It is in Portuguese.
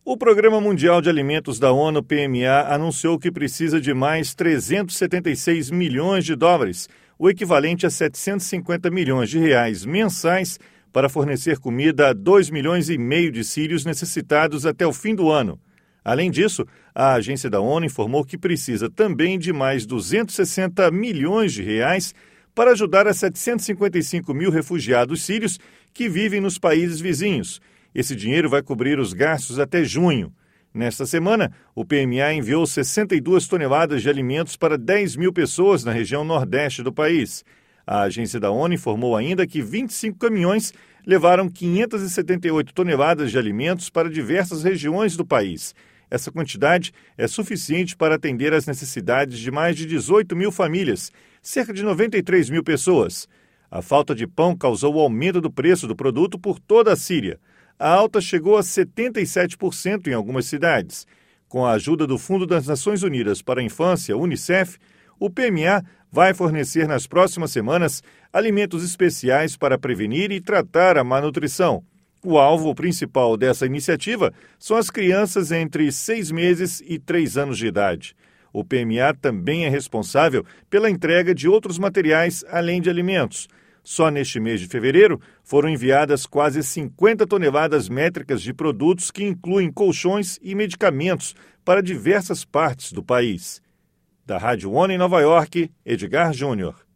O Programa Mundial de Alimentos da ONU, PMA, anunciou que precisa de mais 376 milhões de dólares, o equivalente a 750 milhões de reais mensais, para fornecer comida a 2,5 milhões de sírios necessitados até o fim do ano. Além disso, a agência da ONU informou que precisa também de mais 260 milhões de reais para ajudar a 755 mil refugiados sírios que vivem nos países vizinhos. Esse dinheiro vai cobrir os gastos até junho. Nesta semana, o PMA enviou 62 toneladas de alimentos para 10 mil pessoas na região nordeste do país. A agência da ONU informou ainda que 25 caminhões levaram 578 toneladas de alimentos para diversas regiões do país. Essa quantidade é suficiente para atender às necessidades de mais de 18 mil famílias, cerca de 93 mil pessoas. A falta de pão causou o aumento do preço do produto por toda a Síria. A alta chegou a 77% em algumas cidades. Com a ajuda do Fundo das Nações Unidas para a Infância, UNICEF, o PMA vai fornecer nas próximas semanas alimentos especiais para prevenir e tratar a malnutrição. O alvo principal dessa iniciativa são as crianças entre 6 meses e 3 anos de idade. O PMA também é responsável pela entrega de outros materiais além de alimentos. Só neste mês de fevereiro foram enviadas quase 50 toneladas métricas de produtos que incluem colchões e medicamentos para diversas partes do país. Da Rádio ONU em Nova York, Edgar Júnior.